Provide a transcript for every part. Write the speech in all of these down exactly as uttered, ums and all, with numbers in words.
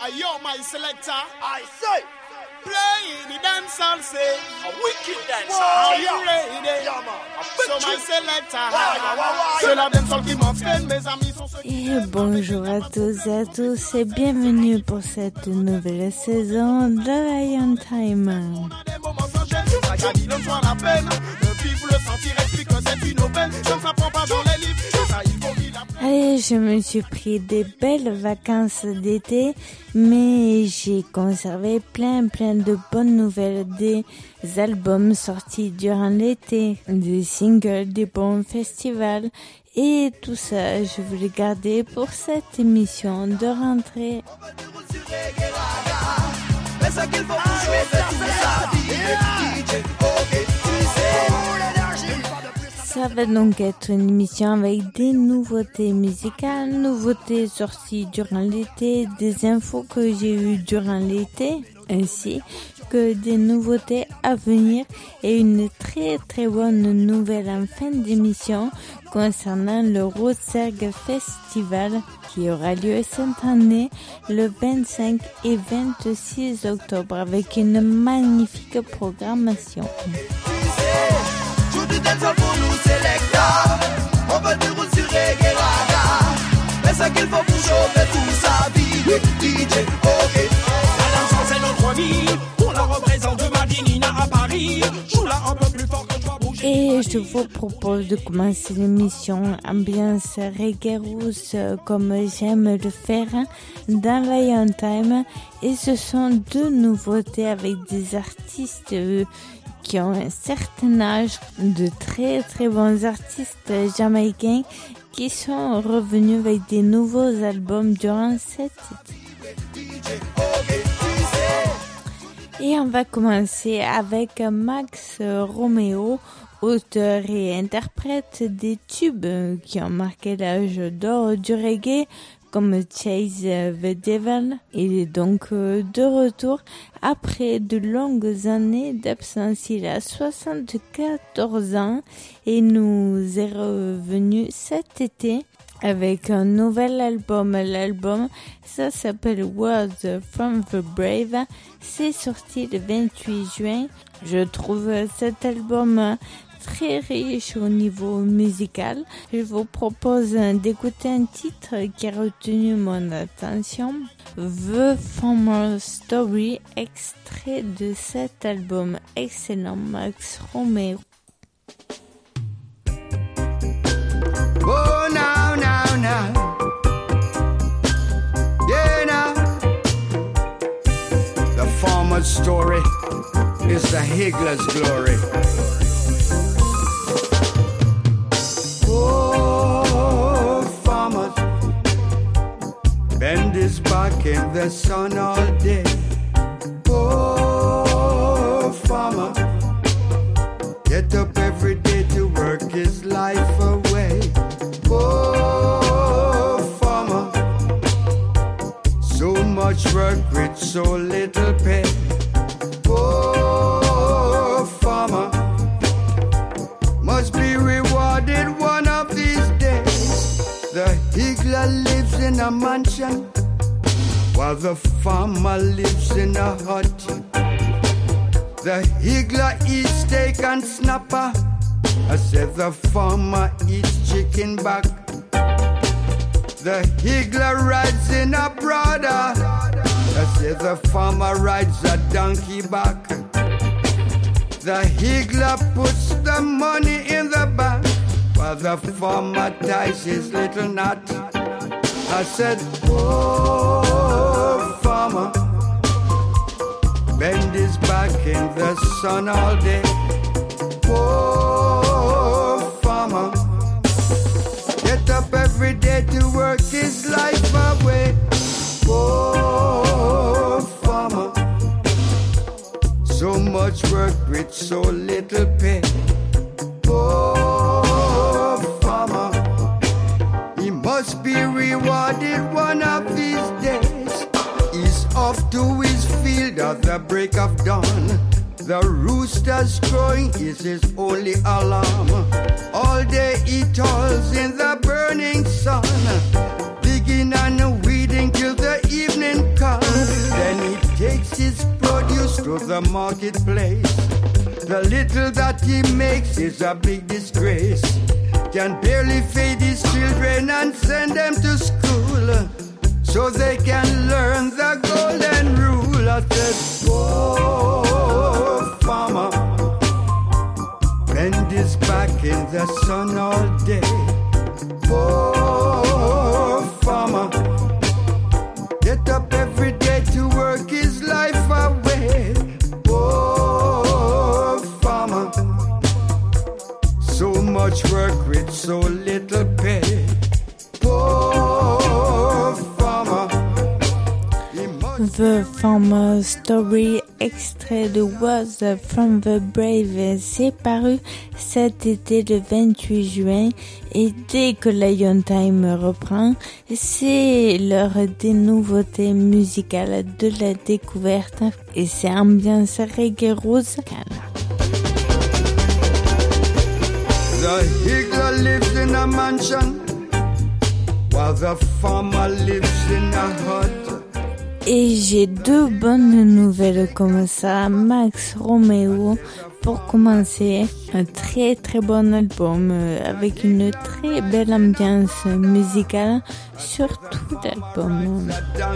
Ayo, my selector. I say. Play the dancehall, say. A wicked dancer. Are you ready? Yeah, man. A So big my tune. selector. Why, why, why? C'est la dancehall qui m'entraîne, mes amis sont ceux qui... Et bonjour à tous et à tous et bienvenue pour cette nouvelle saison de Lion Time. On a des moments sans gêne, ça gagne, donne-toi la peine. Le vivre, le sentir, explique que c'est une aubaine. Je ne s'apprends pas dans les livres, et ça, il faut qu'il apprenne. Allez, je me suis pris des belles vacances d'été, mais j'ai conservé plein plein de bonnes nouvelles, des albums sortis durant l'été, des singles, des bons festivals, et tout ça, je voulais garder pour cette émission de rentrée. Ça va donc être une émission avec des nouveautés musicales, nouveautés sorties durant l'été, des infos que j'ai eues durant l'été, ainsi que des nouveautés à venir et une très très bonne nouvelle en fin d'émission concernant le Rosergue Festival qui aura lieu cette année le vingt-cinq et vingt-six octobre avec une magnifique programmation. Tout du dancehall pour nous sélecta. On veut du roule sur reggae raga. Mais ce qu'il faut pour chauffer tout ça, D J, ok. La dansance c'est notre vie, on la représente de Madinina à Paris. Joue-la un peu plus fort que toi, bouge. Et je vous propose de commencer l'émission ambiance reggae rousse comme j'aime le faire dans Lion Time. Et ce sont deux nouveautés avec des artistes qui ont un certain âge, de très très bons artistes jamaïcains qui sont revenus avec des nouveaux albums durant cet été. Et on va commencer avec Max Romeo, auteur et interprète des tubes qui ont marqué l'âge d'or du reggae, comme Chase the Devil. Il est donc de retour après de longues années d'absence. Il a soixante-quatorze ans et nous est revenu cet été avec un nouvel album. L'album, ça s'appelle Words from the Brave. C'est sorti le vingt-huit juin. Je trouve cet album très riche au niveau musical. Je vous propose d'écouter un titre qui a retenu mon attention, The Farmer's Story, extrait de cet album excellent Max Romeo. Oh, now, now, now. Yeah, now. The farmer's story is the higgler's glory. Oh, farmers bend his back in the sun all day. Oh, farmer, get up every day to work his life away. Oh, farmer, so much work with so little pay. Oh, farmer, must be rewarded one of these days. The higgler lives in a mansion, while the farmer lives in a hut. The higgler eats steak and snapper, I said the farmer eats chicken back. The higgler rides in a brother, I said the farmer rides a donkey back. The higgler puts the money in the bank, while the farmer ties his little knot. I said, oh, farmer, bend his back in the sun all day. Oh, farmer, get up every day to work his life away. Oh, farmer, so much work with so little pay. Oh, farmer, he must be rewarded one of these days. He's off to his field at the break of dawn. The rooster's crowing is his only alarm. All day he toils in the burning sun, digging and weeding till the evening comes. to the marketplace. The little that he makes is a big disgrace. Can barely feed his children and send them to school so they can learn the golden rule. I said, whoa, farmer, bend his back in the sun all day. Whoa, farmer, get up every day to work his life away. Whoa, farmer, so much work with so little pay. Whoa, farmer. The Farmer Story, extrait de Was from the Brave, c'est paru cet été le vingt-huit juin et dès que Lion Time reprend, c'est l'heure des nouveautés musicales, de la découverte et c'est ambiance reggae rose. The eagle lives in a mansion while the farmer lives in a hut. Et j'ai deux bonnes nouvelles comme ça. Max Romeo, pour commencer, un très très bon album avec une très belle ambiance musicale sur tout l'album.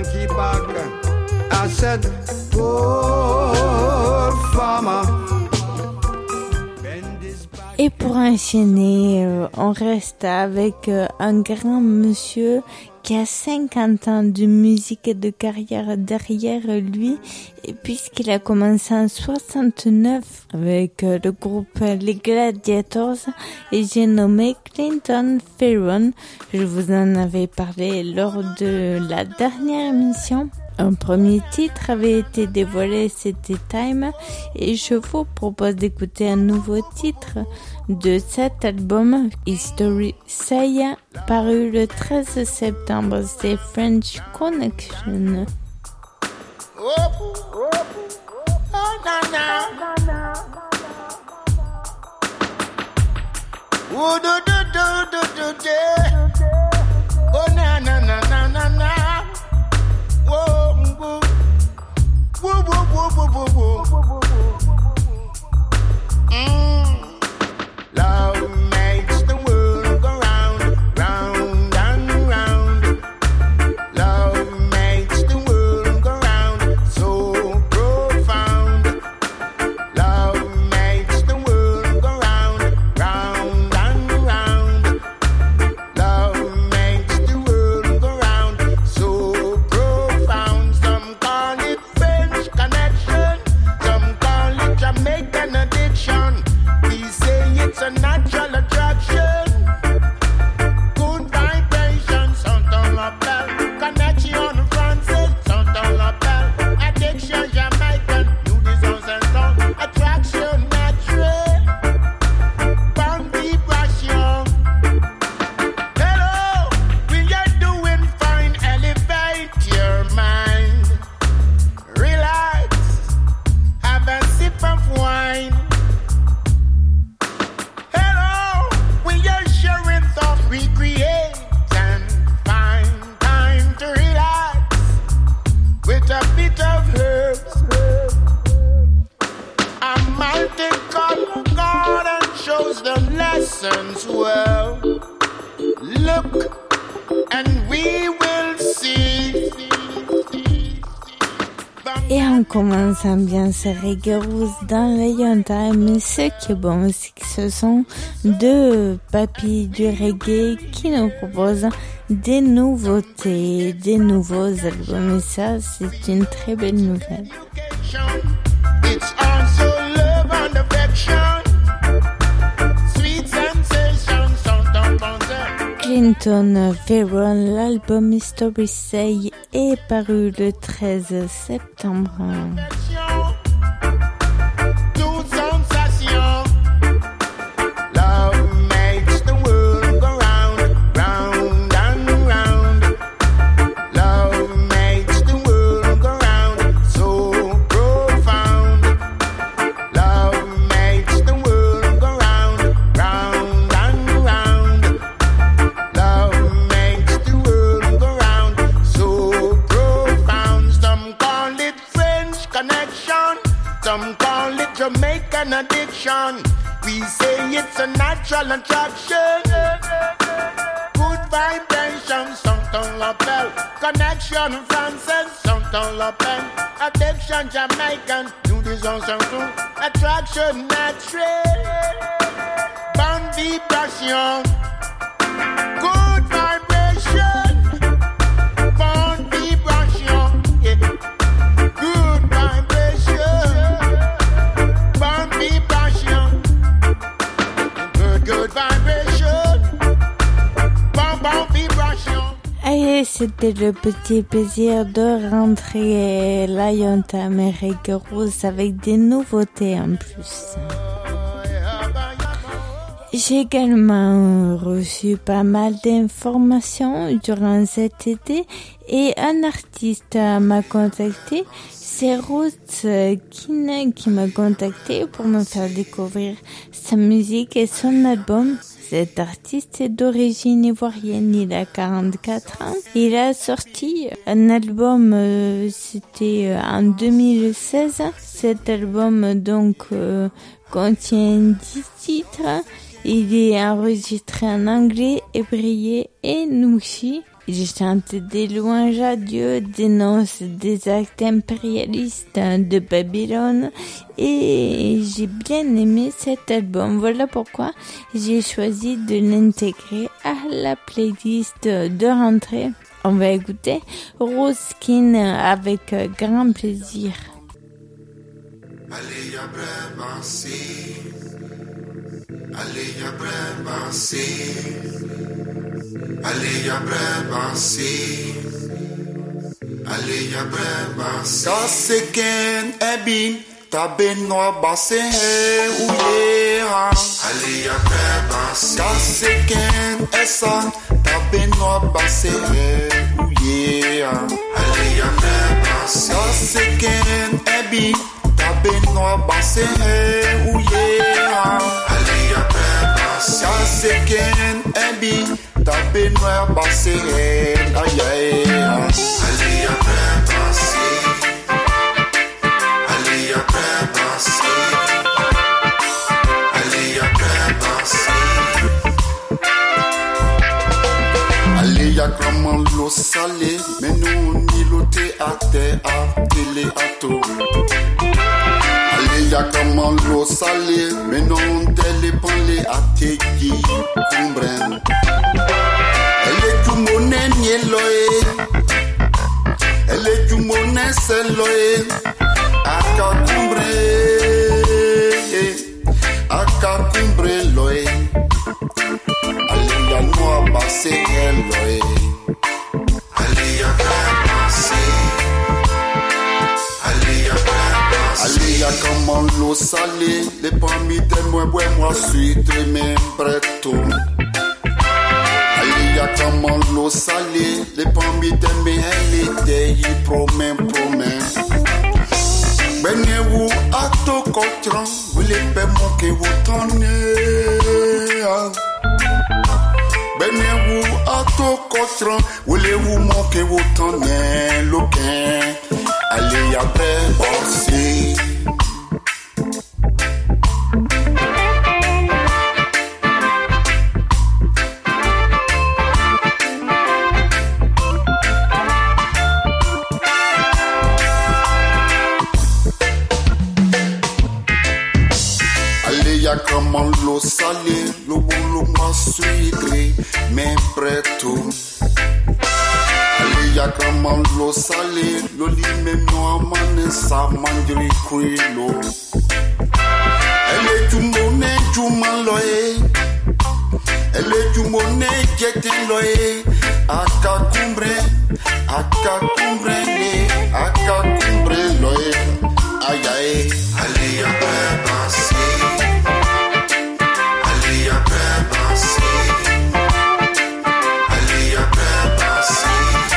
Et pour enchaîner, on reste avec un grand monsieur qui a cinquante ans de musique et de carrière derrière lui, et puisqu'il a commencé en soixante-neuf avec le groupe Les Gladiators, et j'ai nommé Clinton Fearon. Je vous en avais parlé lors de la dernière émission. Un premier titre avait été dévoilé, c'était Time, et je vous propose d'écouter un nouveau titre de cet album, History Say, paru le treize septembre, c'est French Connection. Oh, oh, oh, na, na. Oh, do, do, do, do, do, do. Oh, na, na, na, na, na, na. Whoa, whoa, whoa, whoa, whoa, whoa, whoa. Mm. Love makes the world go round, round and round. Love makes the world go round, so profound. Love makes the world go round, round and round. Love makes the world go round, so profound. Some call it French connection, some call it Jamaican addiction. We say it's a natural attraction. Good vibration, something like that. Connection Francis, something like that. Addiction Jamaican, new designs and sound. Attraction natural, bound vibration. Hello, we are doing fine. Elevate your mind. Relax, have a sip of wine. Hello, we are sharing thoughts we create and find time to relax with a bit of herbs. A multicolored garden shows the lessons well. Look, and we will see. Et on commence ambiance reggae rose dans Lion Time. Et ce qui est bon, c'est que ce sont deux papis du reggae qui nous proposent des nouveautés, des nouveaux albums. Et ça, c'est une très belle nouvelle. It's also love and affection. Sweet sensation, something bonheur. Clinton Fearon, l'album History Say est paru le treize septembre. Toute sensation. Love makes the world go round, round and round. Love makes the world go round, so profound. Love makes the world go round, round and round. Love makes the world go round, so profound. Some call it French connection. Some call it Jamaican addiction. We say it's a natural attraction. Good vibration, something l'appelle. Connection française, something l'appelle. Addiction Jamaican, nous disons surtout attraction naturelle. Bonne vibration, good vibration. Bonne vibration, yeah. Good vibration, bonne vibration. Good, good vibration, bonne, bonne vibration. Et c'était le petit plaisir de rentrer Lion Amérique Rose avec des nouveautés en plus. J'ai également reçu pas mal d'informations durant cet été et un artiste m'a contacté. C'est Ruth Kin qui m'a contacté pour me faire découvrir sa musique et son album. Cet artiste est d'origine ivoirienne, il a quarante-quatre ans. Il a sorti un album, euh, c'était en deux mille seize. Cet album donc euh, contient dix titres. Il est enregistré en anglais, hébreu et nouchi. Il chante des louanges à Dieu, dénonce des actes impérialistes de Babylone et j'ai bien aimé cet album. Voilà pourquoi j'ai choisi de l'intégrer à la playlist de rentrée. On va écouter Ruth Kin avec grand plaisir. Alléluia, brebansi. Alléluia, brebansi. Kaseken ebin tabenoa basse ouye. Alléluia, brebansi. Kaseken esa tabenoa basse ouye. Alléluia, brebansi. Kaseken ebin tabenoa basse ouye. Alléluia, brebansi. Kaseken ebin tabe noa basse aïe aïe. Alléluia, brebansi. Alléluia, brebansi. Alléluia, brebansi. Alléluia, comment l'eau salée, mais nous ni l'ôté à terre à télé à tout. Alléluia, comment l'eau salée, mais non télépanlé à tégi kumbrem. Elle est du monnaie nieloé. Elle est du monnaie seloé. Aka kumbre. Aka kumbre loé. Alléluia, noa basse loé. Alléluia, brebansi. Alléluia, brebansi. Alléluia, comment l'eau salée, les pommes de moi, moi, moi, suis très même prêt tout. Alléluia, comment l'eau salée, les pommes de mes elle y promet, promet. Benez-vous à tout cochon, vous les paiements que vous tenez. Benez-vous à tout cochon, voulez-vous manquer vous tenez, loquin. Alléluia, brebansi. Comment l'eau salée, le boulot m'a suivi, mais près tout. Alléluia, comment l'eau salée, le lit même noir, man, ça mange l'eau. Elle est du monnaie, du maloé. Elle est du monnaie, qui est loé. Aka kumbre, aka kumbre, aka kumbre loé. Aïe aïe, alléluia, brebansi. Alléluia, brebansi. Alléluia, brebansi.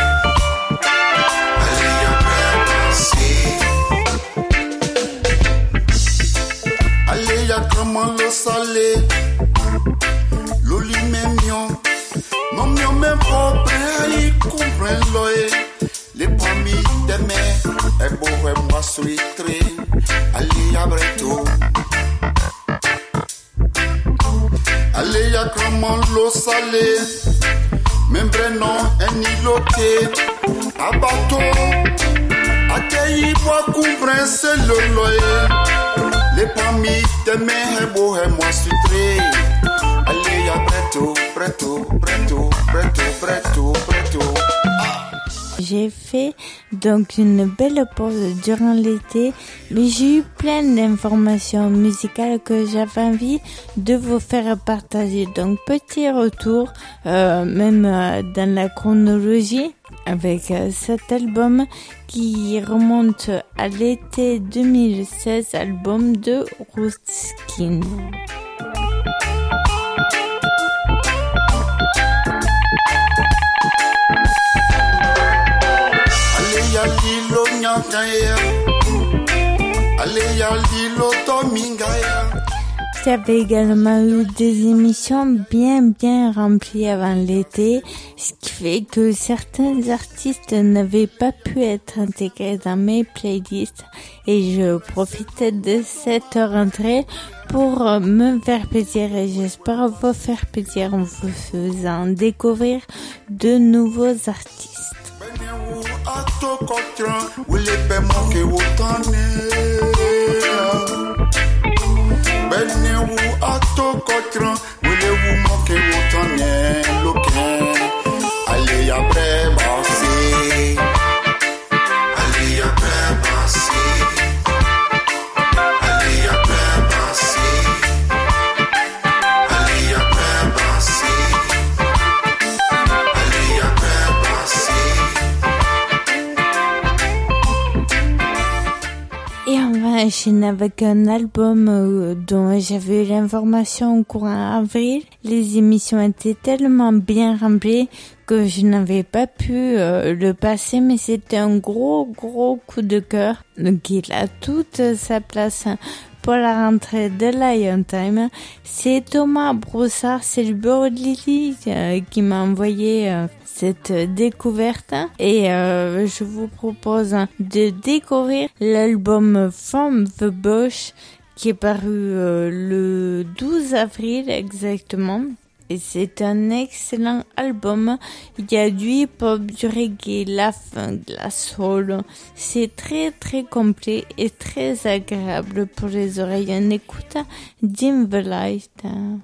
Alléluia, brebansi. Alléluia, comment le salé, l'oli même mion, non mion même propre, il comprend l'oé, les pommes de mer. suitre, ali abreto. Ali ya kraman lo salé, membreno enilote, abato, ateyi bois couvre c'est le loyer. Les pamis de mes héros et moi suitre, ali abreto, preto, preto, preto, preto, preto. J'ai fait donc une belle pause durant l'été, mais j'ai eu plein d'informations musicales que j'avais envie de vous faire partager. Donc petit retour, euh, même euh, dans la chronologie, avec euh, cet album qui remonte à l'été deux mille seize, album de Ruskin. Lilo nyakaya, Aleya lilo domingaya. J'avais également eu des émissions bien bien remplies avant l'été, ce qui fait que certains artistes n'avaient pas pu être intégrés dans mes playlists et je profitais de cette rentrée pour me faire plaisir et j'espère vous faire plaisir en vous faisant découvrir de nouveaux artistes. Benewu atokotran, voulez-vous manquer autant n'est loquin? Allez après passer, allez après passer, allez après passer, allez après passer, allez après passer. Et on va enchaîner avec un album euh, dont j'avais eu l'information au courant avril. Les émissions étaient tellement bien remplies que je n'avais pas pu euh, le passer, mais c'était un gros gros coup de cœur. Donc il a toute sa place pour la rentrée de Lion Time. C'est Thomas Broussard, c'est le bureau de Lily euh, qui m'a envoyé euh, cette découverte et euh, je vous propose de découvrir l'album From the Bush qui est paru euh, le douze avril exactement. Et c'est un excellent album. Il y a du hip-hop, du reggae, la funk, la soul. C'est très très complet et très agréable pour les oreilles. On écoute Dim the Light.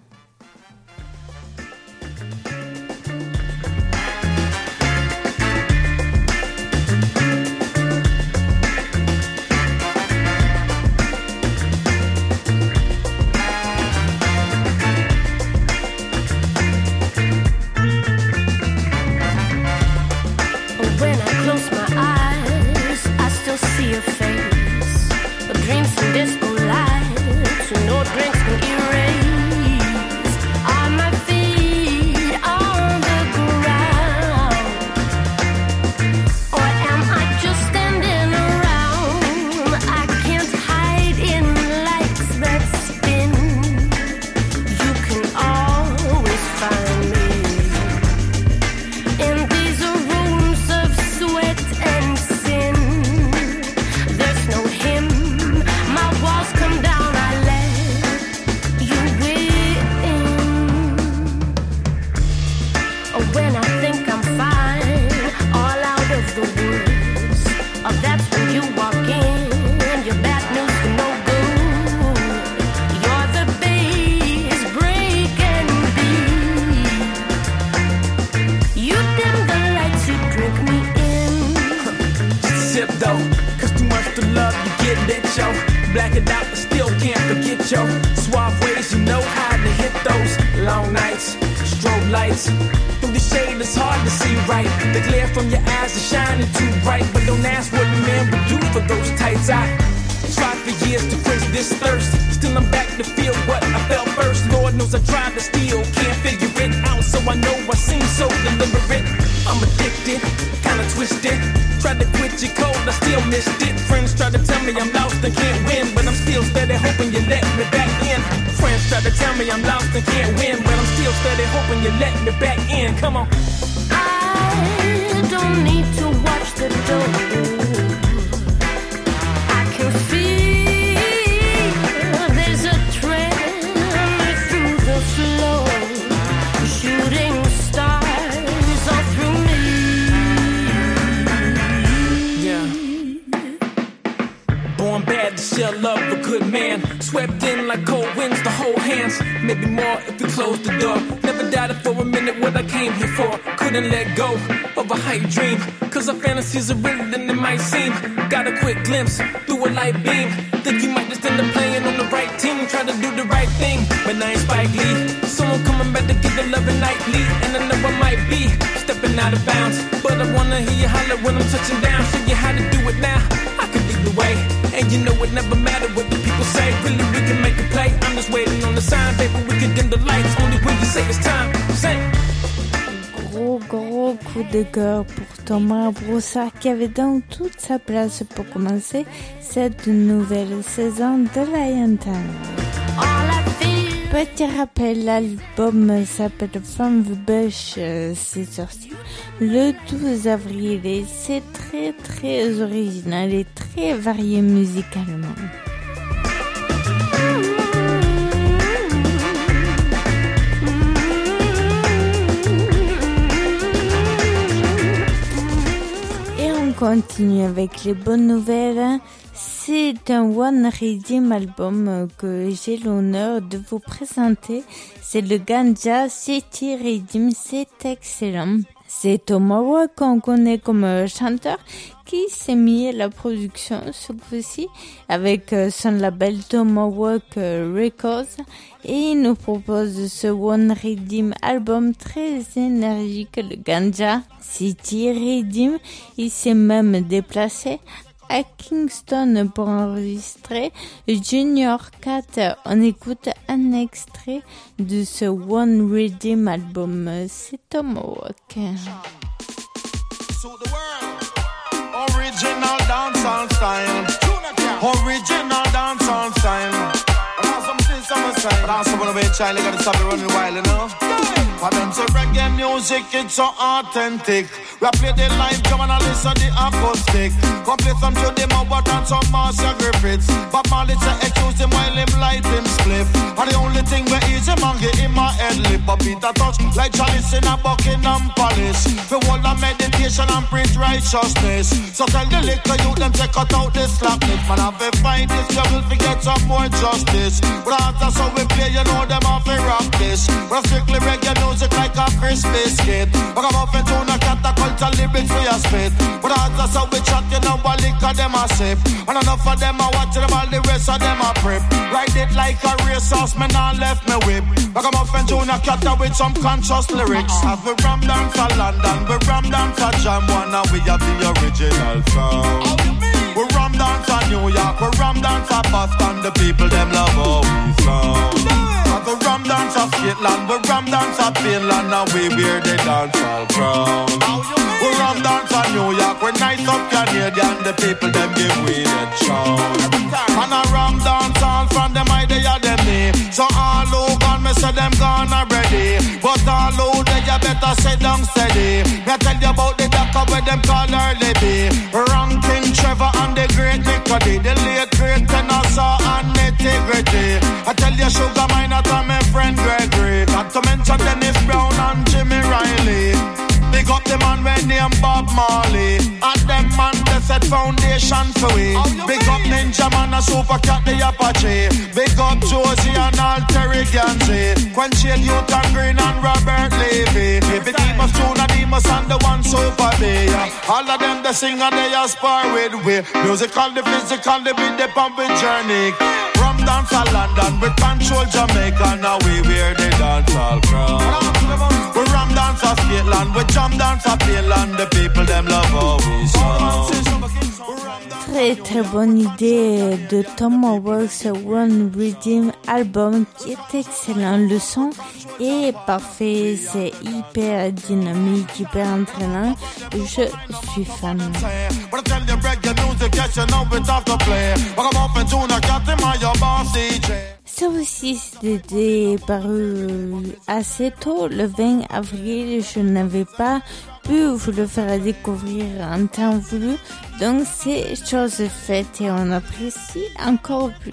Disco lights, no drinks can erase. On my feet on the ground, or am I just standing around? I can't hide in lights that spin. You can always find me in these rooms of sweat and sin. There's no hymn. My walls come down, I let you in. Oh, when I think I'm fine, all out of the woods. Oh, that's when you walk in, your bad news for no good. You're the bass breaking beat. You dim the lights, you drink me in. Just a sip though, cause too much to love, you get lit, yo. Black it out, but still can't forget, yo. Suave ways, you know how to hit those long nights, strobe lights. Through the shade, it's hard to see right. The glare from your eyes is shining too bright. But don't ask what a man would do for those tights. I tried for years to quench this thirst. Still I'm back to feel what I felt first. Lord knows I tried to steal, can't figure it out. So I know I seem so deliberate. I'm addicted, kinda twisted. Tried to quit your cold, I still missed it. Friends try to tell me I'm lost and can't win, but I'm still steady hoping you let me back in. Friends try to tell me I'm lost and can't win, but I'm still steady hoping you let me back in. Come on. I don't need to watch the door. I the shell of a good man. Swept in like cold winds, the whole hands. Maybe more if we closed the door. Never doubted for a minute what I came here for. Couldn't let go of a hype dream. Cause our fantasies are realer than it might seem. Got a quick glimpse through a light beam. Think you might just end up playing on the right team. Try to do the right thing, but I ain't Spike Lee. Someone coming back to get the love nightly. And I know I might be stepping out of bounds, but I wanna hear you holler when I'm touching down. Show you how to do it now, I can lead the way. And you know it never matter what the people say. Really we can make a play, I'm just waiting on the sign. Baby we can dim the lights, only when you say it's time. Say. Gros gros coup de cœur pour Thomas Broussard qui avait donc toute sa place pour commencer cette nouvelle saison de Lion Time. Petit rappel, l'album s'appelle From the Bush, euh, c'est sorti le douze avril et c'est très très original et très varié musicalement. Et on continue avec les bonnes nouvelles. C'est un One Rhythm album que j'ai l'honneur de vous présenter. C'est le Ganja City Rhythm, c'est excellent. C'est Thomas Rock qu'on connaît comme chanteur qui s'est mis à la production ce coup-ci avec son label Tomahawk Records et il nous propose ce One Rhythm album très énergique, le Ganja City Rhythm. Il s'est même déplacé à Kingston pour enregistrer Junior quatre. On écoute un extrait de ce One Rhythm album, c'est Tomahawk. So the world, original dancehall style, original dancehall style. And some things I'm a sign, but I'm someone away child, you gotta stop it running wild, you know. For them say reggae music, it's so authentic. We play the live drum and I listen the acoustic. Go play some Joe Demowat and some Marcia Griffiths. But Marley say accuse him while him light him spliff. And the only thing we easy man get in my head lip. But Peter touch like Chalice in a Buckingham Palace. We hold a meditation and preach righteousness. So tell the liquor youth them check out this slackness. Man have to fight this, you will forget some more justice. But that's how we play, you know them off a rock this. We're strictly reggae music like a crisp biscuit. But I'm off into a catacomb. Culture lyrics for your spit. But that's how we chat, you know, what liquor them a sip. And enough of them a watch them, all the rest of them a prep. Ride it like a racehorse, man, I left me whip. But I'm off and Junior Catter with some conscious lyrics. As we ram down for London, we ram down for Jam One, and we have the original sound. We ram down for New York, we ram down for Boston, the people them love how we sound. As we ram down for Scotland, we ram down for Finland, and we wear the dancehall crown. We ram down for New York, we nice up Canadian, the people them give we the chow. And I ram dance all from them idea them me. So all who gone, me say them gone already. But all who they you better sit down steady. Me tell you about the doctor where them call early B. Ranking Trevor and the great Nicky, the late great Tennessee and Nitty-Gritty. I tell you Sugar Minott and my friend Gregory. Not to mention Dennis Brown and Jimmy Riley. Big up the man when name Bob Marley. And them man they set foundation for we. Big up Ninja Man and Super Cat the Apache. Big up Josie and all Terry Gansey. Quenchel Youth and Green and Robert Levy. Baby Demas, Tuna Demas and the one Super B. All of them they sing and they aspire with we. Musical, the physical, the beat, the pumping journey. From dance to London, we control Jamaica. Now we wear the dancehall crown. We ram dance to Scotland, we jump dance to Finland. The people them love how we sound. Très très bonne idée de Tomahawk, ce One Rhythm album qui est excellent. Le son est parfait, c'est hyper dynamique, hyper entraînant. Je suis fan. Ça aussi, c'était paru assez tôt, le vingt avril. Je n'avais pas pu vous le faire découvrir en temps voulu. Donc c'est chose faite et on apprécie encore plus.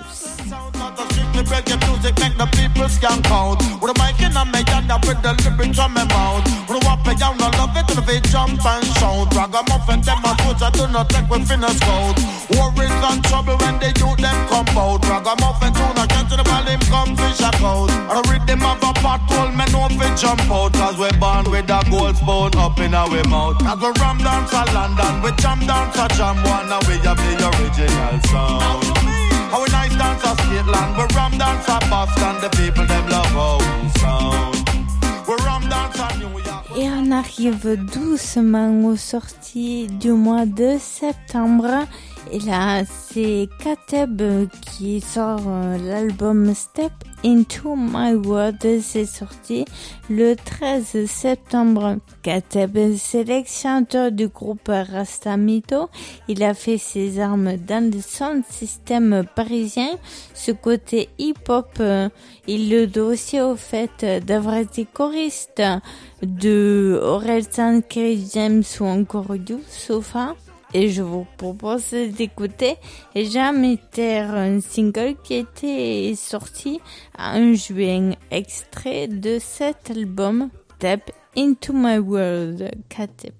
Reggae music make the people skank out. With a mic in my hand, I put the lyrics on my mouth. With a whopper down, I love it, and they jump and shout. Ragamuffin, them my foods, I do not take with fingers cold. Worries and trouble when they do them come out. Ragamuffin, tune, I can't to the volume, come fish a coat. And I read them of a pothole, men know if it jump out. Cause we're born with a gold spoon up in our mouth. As we ram dance a London, we jam dance a jam one, and we have the original sound. How we nice dance a Skitland, we ram dance a Boston, the people them love how we sound. We ram dance a New York. Et on arrive doucement aux sorties du mois de septembre. Et là, c'est Kateb qui sort l'album Step Into My World. C'est sorti le treize septembre. Kateb, c'est l'ex-chanteur du groupe Rastamito. Il a fait ses armes dans le sound système parisien. Ce côté hip-hop, il le doit aussi au fait d'avoir été choriste de Orelsan, Kerry James ou encore Youssoufa. Et je vous propose d'écouter Jamais Terre, un single qui était sorti en juin, extrait de cet album Step Into My World, Kateb.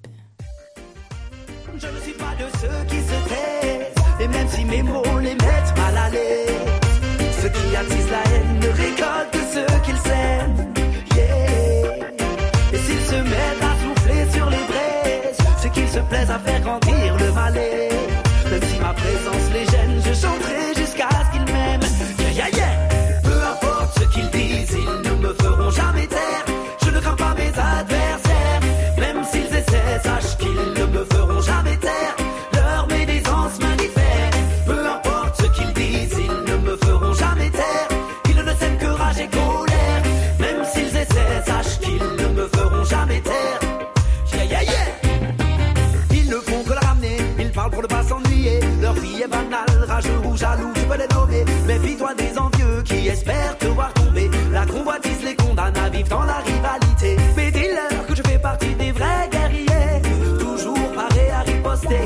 Je ne suis pas de ceux qui se taisent, et même si mes mots les mettent mal à l'aise, ceux qui attisent la haine ne récoltent que ceux qu'ils sèment. Yeah. Et s'ils se mettent à souffler sur les braises, c'est qu'ils se plaisent à faire grandir le malaise. Même si ma présence les gêne, je chanterai jusqu'à ce qu'ils m'aiment. Yeah, yeah, yeah. Peu importe ce qu'ils disent, ils ne me feront jamais taire. Je ne crains pas mes adversaires, même s'ils essaient, sache qu'ils ne me feront jamais taire. Leur médisance m'indiffère. Peu importe ce qu'ils disent, ils ne me feront jamais taire. Ils ne sèment que rage et colère, même s'ils essaient, sache qu'ils ne me feront jamais taire. Yeah, yeah, yeah. Ils ne font que la ramener, ils parlent pour ne pas s'ennuyer. Leur vie est banale, rageux ou jaloux, tu peux les nommer. Méfie-toi des envieux qui espèrent te voir tomber. La convoitise les condamne à vivre dans la rivalité. Mais dis-leur que je fais partie des vrais guerriers, toujours parés à riposter.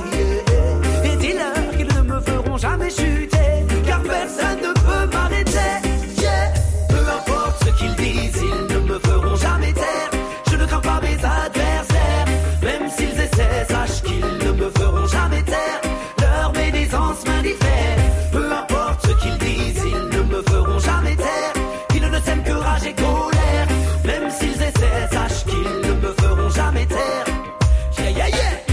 Et dis-leur qu'ils ne me feront jamais chuter, car personne ne peut m'arrêter. Yeah. Peu importe ce qu'ils disent, ils ne me feront jamais taire. Je ne crains pas mes adversaires, même s'ils essaient, sache qu'ils ne me feront jamais taire. Leur médisance m'indiffère. Peu importe ce qu'ils disent, ils ne me feront jamais taire. Ils ne sèment que rage et colère, même s'ils essaient, sache qu'ils ne me feront jamais taire. Yeah, yeah,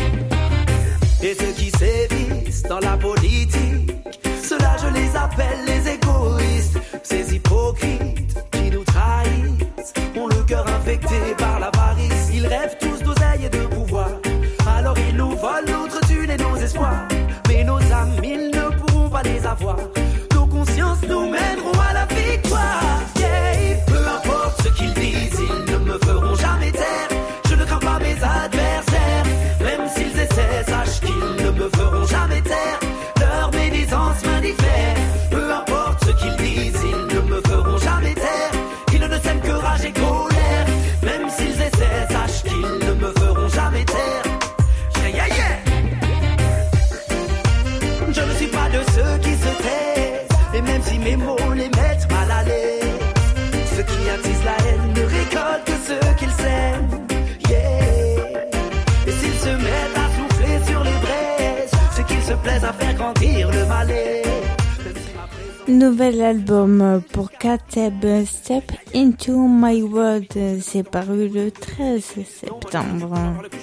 yeah. Et ceux qui sévissent dans la politique, ceux-là je les appelle les égoïstes. Ces hypocrites qui nous trahissent ont le cœur infecté par l'avarice. Ils rêvent tous d'oseille et de pouvoir, alors ils nous volent notre thune et nos espoirs. Mais nos âmes, ils ne pourront pas les avoir. Nos consciences nous mèneront à la victoire. Yeah. Peu importe ce qu'ils disent, ils ne me feront jamais taire. Je ne crains pas mes adversaires, même s'ils essaient, sache qu'ils ne me feront jamais taire. Leur médisance m'indiffère. Peu importe ce qu'ils disent, ils ne me feront jamais taire. Ils ne sèment que rage et colère, même s'ils essaient, sache qu'ils ne me feront jamais taire. Yeah, yeah, yeah. Je ne suis pas de ceux qui se taisent, et même si mes mots les mettent mal à l'aise, ceux qui attisent la haine ne récoltent que ceux qu'ils sèment. Yeah. Et s'ils se mettent à souffler sur les braises, c'est qu'ils se plaisent à faire grandir le malaise. Nouvel album pour Kateb, Step Into My World, c'est paru le treize septembre.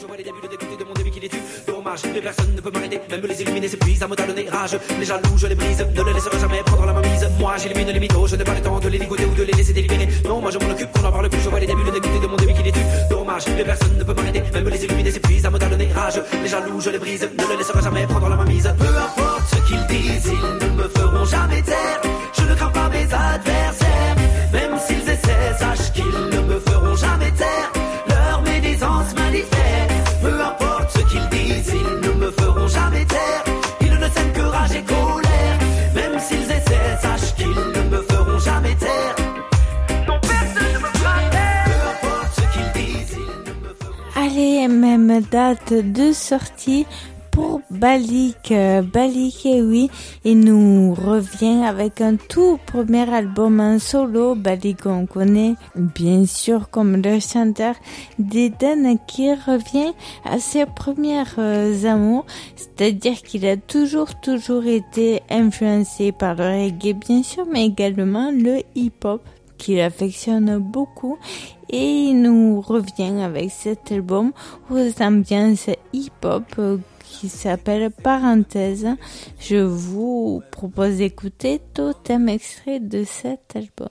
Dommage, mais personne ne peut m'arrêter, même les illuminer s'épuisent à me talonner rage. Les jaloux, je les brise, ne les laisserai jamais prendre la mamise. Moi, j'élimine les mythos, je n'ai pas le temps de les ligoter ou de les laisser délibérer. Non, moi je m'en occupe, qu'on en parle plus, je vois les débuts, le dégoûté de mon début qui les tue. Dommage, mais personne ne peut m'arrêter, même les illuminer s'épuisent à me talonner rage. Les jaloux, je les brise, ne les laisserai jamais prendre la mamise. Peu importe ce qu'ils disent, ils ne me feront jamais taire. Je ne crains pas mes adversaires, même s'ils essaient, sache qu'ils ne me feront jamais taire. Leur médisance m'indiffère. Peu importe ce qu'ils disent, ils ne me feront jamais taire. Ils ne sèment que rage et colère, même s'ils essaient, sache qu'ils ne me feront jamais taire. Non, personne ne me fera taire. Peu importe ce qu'ils disent, ils ne me feront. Allez, même comme date de sortie pour Balik. Balik, et oui, il nous revient avec un tout premier album en solo. Balik, on connaît bien sûr comme le chanteur d'Eden qui revient à ses premières euh, amours, c'est-à-dire qu'il a toujours toujours été influencé par le reggae bien sûr, mais également le hip-hop qu'il affectionne beaucoup, et il nous revient avec cet album aux ambiances hip-hop euh, qui s'appelle Parenthèse. Je vous propose d'écouter tout un extrait de cet album.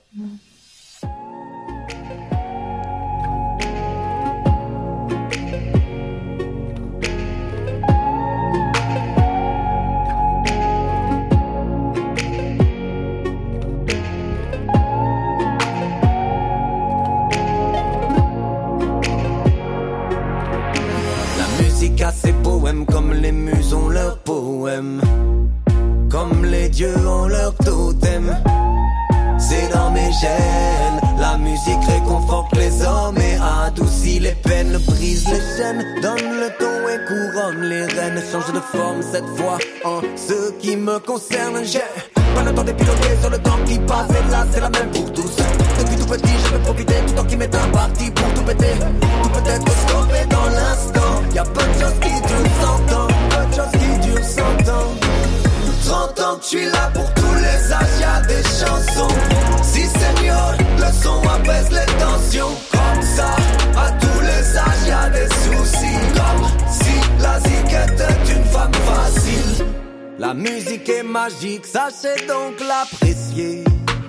À ces poèmes comme les muses ont leurs poèmes, comme les dieux ont leur totem. C'est dans mes gènes, la musique réconforte les hommes et adoucit les peines, brise les chaînes, donne le ton et couronne les rênes. Change de forme cette fois en ce qui me concerne. J'ai pas le temps d'épiloguer sur le temps qui passe, et là c'est la même pour tous. Depuis tout petit je vais profiter du temps qui m'est imparti pour tout péter, tout peut être stoppé dans l'instant. Y'a pas de choses qui durent cent ans, pas de choses qui durent cent ans. Trente ans que je suis là pour tous les âges, y'a des chansons. Si senior, le son apaise les tensions. Comme ça, à tous les âges y'a des soucis. Comme si la zik était une femme facile. La musique est magique, sachez donc l'apprécier.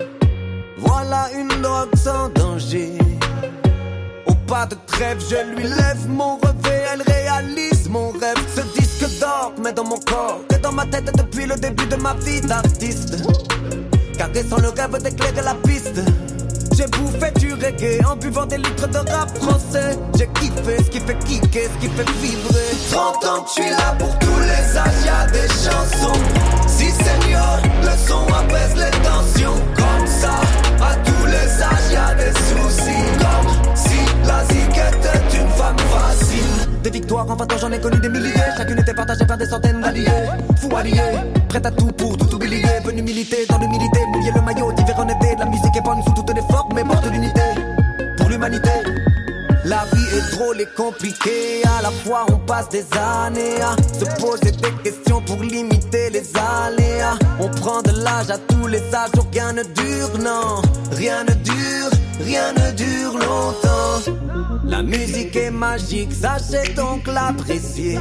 Voilà une drogue sans danger. Au pas de trêve, je lui lève mon revêt, elle réalise mon rêve. Ce disque d'or met dans mon corps et dans ma tête depuis le début de ma vie d'artiste. Caressant le rêve d'éclairer la piste. J'ai bouffé du reggae en buvant des litres de rap français. J'ai kiffé ce qui fait kicker, ce qui fait vibrer. Trente ans que je suis là pour tous les âges, y'a des chansons. Si senior, le son apaise les tensions. Comme ça, à tous les âges y'a des soucis. Comme si la zik était une femme facile. Des victoires en vingt ans j'en ai connu des milliers. Chacune était partagée par des centaines d'alliés. Fou allié, prête à tout pour tout oublier. Venu militer dans l'humilité, mouiller le maillot d'hiver en été. De la musique est bonne sous toutes les formes, mais porte l'unité pour l'humanité. La vie est drôle et compliquée, à la fois on passe des années à se poser des questions pour limiter les aléas. On prend de l'âge à tous les âges, où rien ne dure, non, rien ne dure, rien ne dure longtemps. La musique est magique, sachez donc l'apprécier.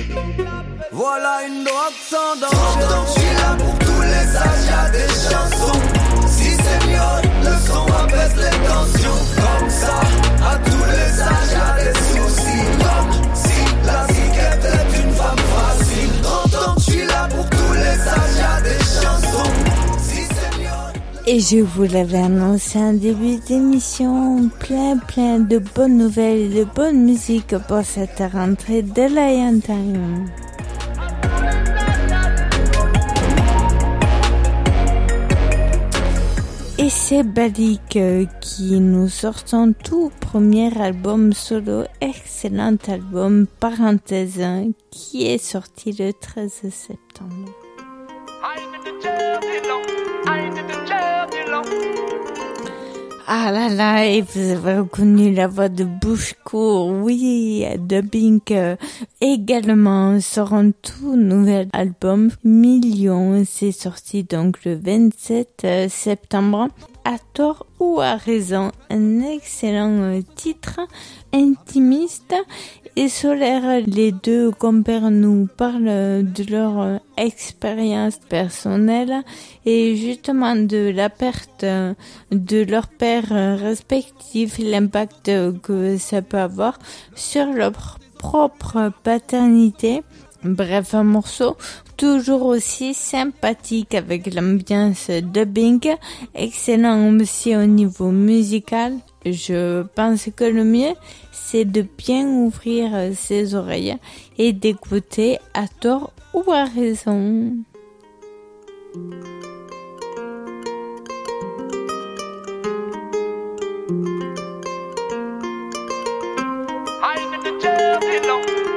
Voilà une drogue sans danger. Trente ans, je suis là pour tous les âges, y'a des chansons. Si senior, le son apaise les tensions. Comme ça, à tous les âges y'a des soucis. Comme si la zik était une femme facile. Trente ans, je suis là pour tous les âges, y'a des chansons. Si senior. Et je vous l'avais annoncé en début d'émission, plein plein de bonnes nouvelles et de bonne musique pour cette rentrée de Lion Time. Et c'est Balik euh, qui nous sort son tout premier album solo, excellent album Parenthèse, qui est sorti le treize septembre. Ah là là, et vous avez reconnu la voix de Bushko, oui, Dubbing euh, également sort un tout nouvel album, Million, c'est sorti donc le vingt-sept septembre. À tort ou à raison, un excellent titre, intimiste et solaire. Les deux compères nous parlent de leur expérience personnelle et justement de la perte de leurs pères respectifs, l'impact que ça peut avoir sur leur propre paternité. Bref, un morceau toujours aussi sympathique avec l'ambiance dubbing, excellent aussi au niveau musical. Je pense que le mieux, c'est de bien ouvrir ses oreilles et d'écouter à tort ou à raison. I need the journey long.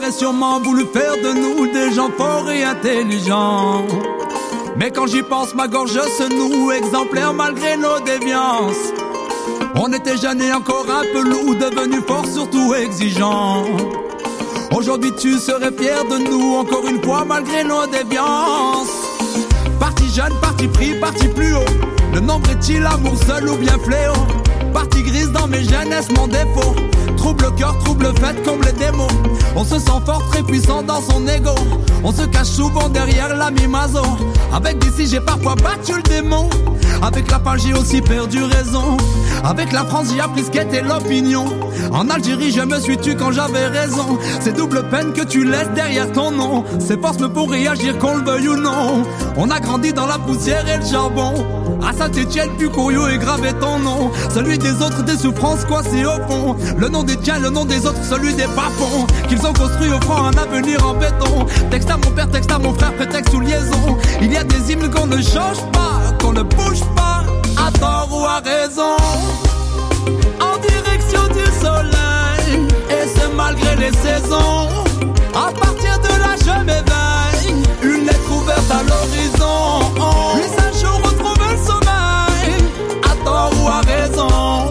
aurait sûrement voulu faire de nous des gens forts et intelligents. Mais quand j'y pense, ma gorge se noue, exemplaire malgré nos déviances. On était jeunes et encore un peu lourds, devenus forts, surtout exigeants. Aujourd'hui tu serais fier de nous, encore une fois malgré nos déviances. Parti jeune, parti pris, parti plus haut. Le nombre est-il amour seul ou bien fléau? Partie grise dans mes gènes, est-ce mon défaut? Trouble cœur, trouble fête, comble des mots. On se sent fort, très puissant dans son ego. On se cache souvent derrière l'ami Mazo. Avec d'ici j'ai parfois battu le démon. Avec la page j'ai aussi perdu raison. Avec la France j'ai appris ce qu'était l'opinion. En Algérie je me suis tué quand j'avais raison. C'est double peine que tu laisses derrière ton nom. Ces forces me font réagir qu'on le veuille ou non. On a grandi dans la poussière et le charbon. À Saint-Étienne, puis Courriot est gravé ton nom. Celui des autres, des souffrances coincées au fond. Le nom des tiens, le nom des autres, celui des bas-fonds. Qu'ils ont construit offrant un avenir en béton. Texte à mon père, texte à mon frère, prétexte ou liaison. Il y a des hymnes qu'on ne change pas, qu'on ne bouge pas, à tort ou à raison. En direction du soleil, et c'est malgré les saisons. À partir de là je m'éveille, une lettre ouverte à l'horizon. Puis un jour retrouver le sommeil, à tort ou à raison.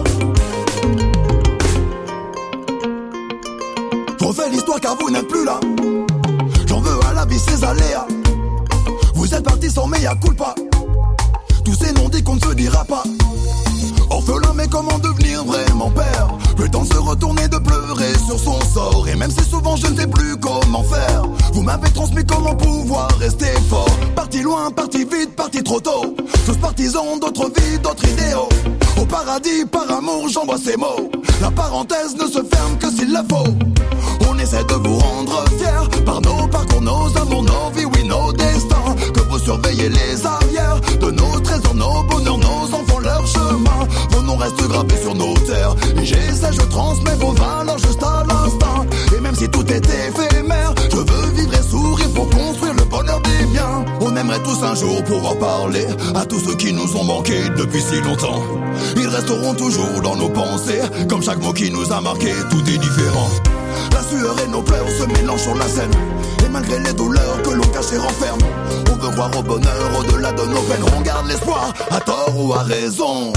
Je refais l'histoire car vous n'êtes plus là. J'en veux à la vie ses aléas. Vous êtes partis sans mea culpa. Tous ces noms dits qu'on ne se dira pas. Orphelin mais comment devenir vraiment père? Le temps de se retourner, de pleurer sur son sort. Et même si souvent je ne sais plus comment faire, vous m'avez transmis comment pouvoir rester fort. Parti loin, parti vite, parti trop tôt. Tous partisans d'autres vies, d'autres idéaux. Au paradis, par amour, j'envoie ces mots. La parenthèse ne se ferme que s'il la faut. On essaie de vous rendre fiers par nos parcours, nos amours, nos vies, oui, nos destins. Que vous surveillez les arrières de nos trésors, nos bonheurs, nos enfants, leur chemin. Vos noms restent gravés sur nos terres. Et j'essaie, je transmets vos valeurs juste à l'instinct. Et même si tout est éphémère, je veux vivre et sourire pour construire le bonheur des miens. On aimerait tous un jour pouvoir parler à tous ceux qui nous ont manqué depuis si longtemps. Ils resteront toujours dans nos pensées, comme chaque mot qui nous a marqué, tout est différent. La sueur et nos pleurs se mélangent sur la scène. Et malgré les douleurs que l'on cache et renferme, on veut croire au bonheur au-delà de nos peines. On garde l'espoir, à tort ou à raison.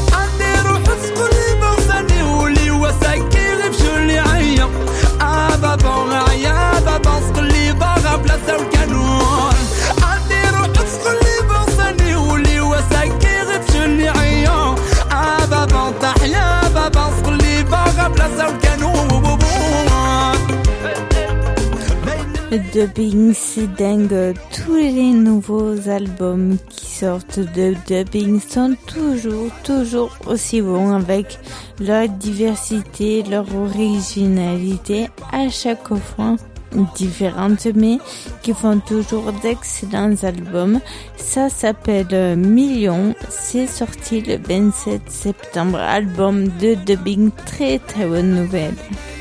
Dubbing, c'est dingue. Tous les nouveaux albums qui sortent de dubbing sont toujours, toujours aussi bons, avec leur diversité, leur originalité, à chaque fois différentes, mais qui font toujours d'excellents albums. Ça s'appelle Million. C'est sorti le vingt-sept septembre. Album de dubbing, très très bonne nouvelle.